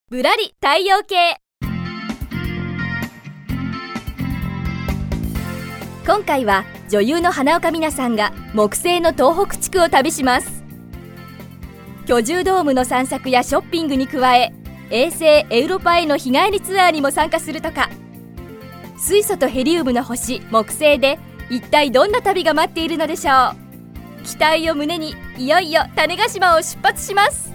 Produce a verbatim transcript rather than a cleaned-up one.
ぶらり太陽系。今回は女優の花岡美奈さんが木星の東北地区を旅します。居住ドームの散策やショッピングに加え、衛星エウロパへの日帰りツアーにも参加するとか。水素とヘリウムの星木星で一体どんな旅が待っているのでしょう。期待を胸にいよいよ種子島を出発します。